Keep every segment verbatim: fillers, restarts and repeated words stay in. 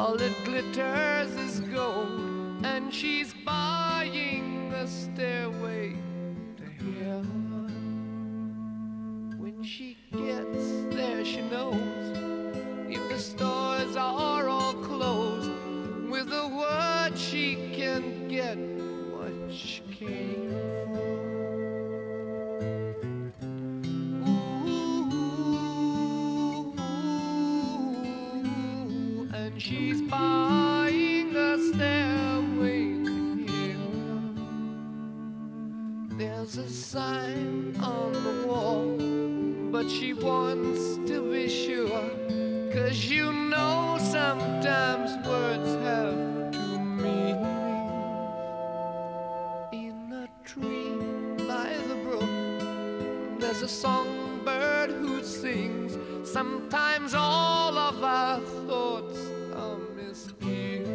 all that glitters is gold, and she's buying a stairway to heaven. When she gets there, she knows if the stores are all closed, with a word she can get what she came for. Ooh, and she's buying a stairway to heaven. There's a sign on the wall, but she wants to be sure, 'cause you know sometimes words have two meanings. In a tree by the brook, there's a songbird who sings. Sometimes all of our thoughts are misgiven.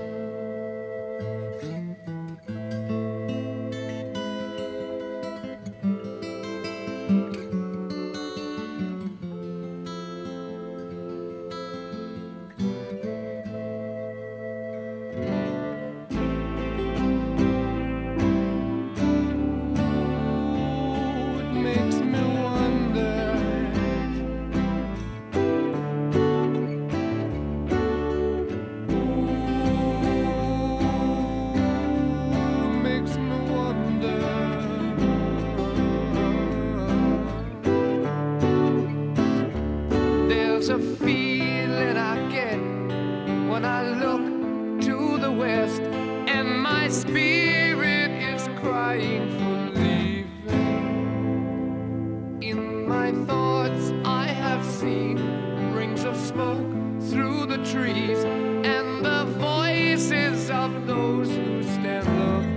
There's a feeling I get when I look to the west, and my spirit is crying for leaving. In my thoughts I have seen rings of smoke through the trees, and the voices of those who stand looking.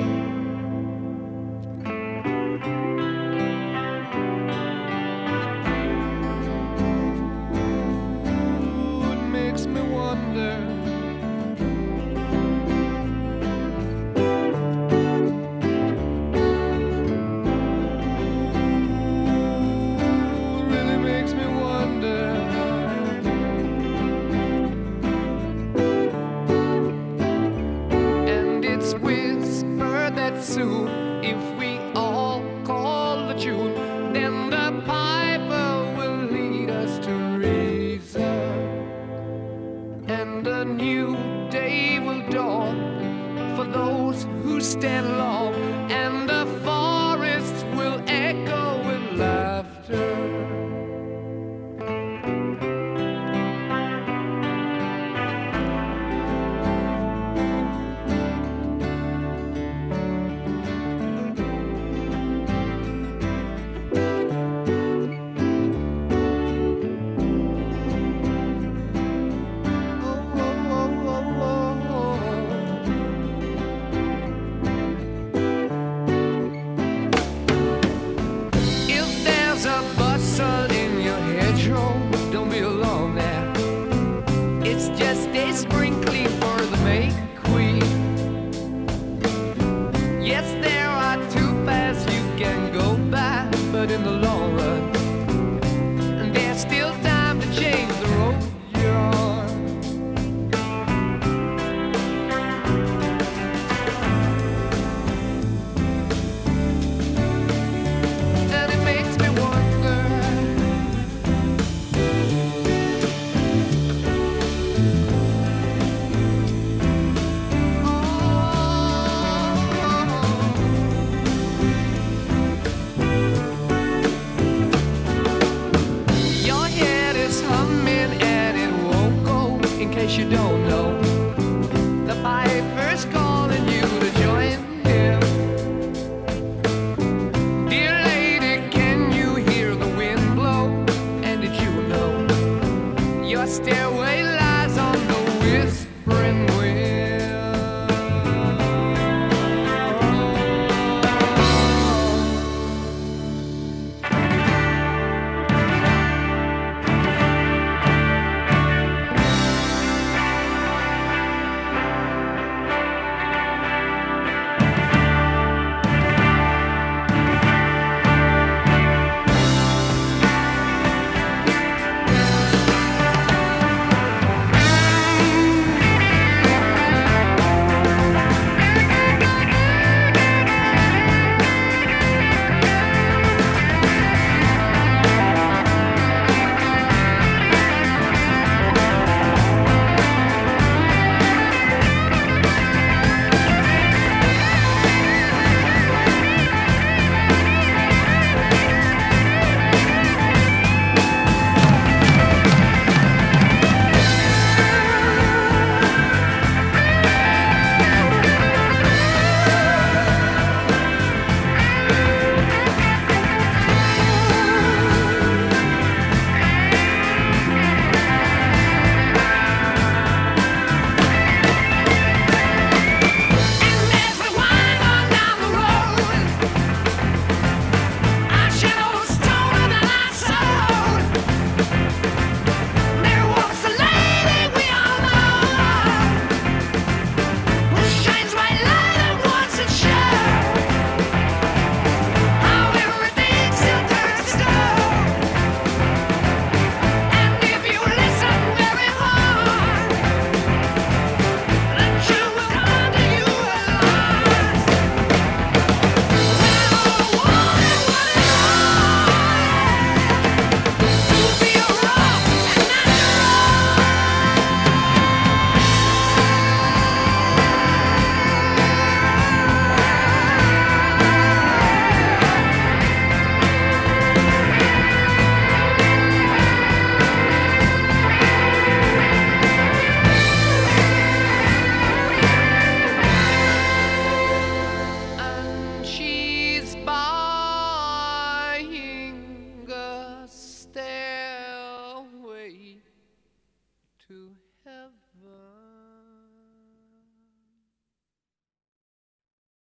Soon, if we all call the tune, then the piper will lead us to reason, and a new day will dawn for those who stand long, and the fall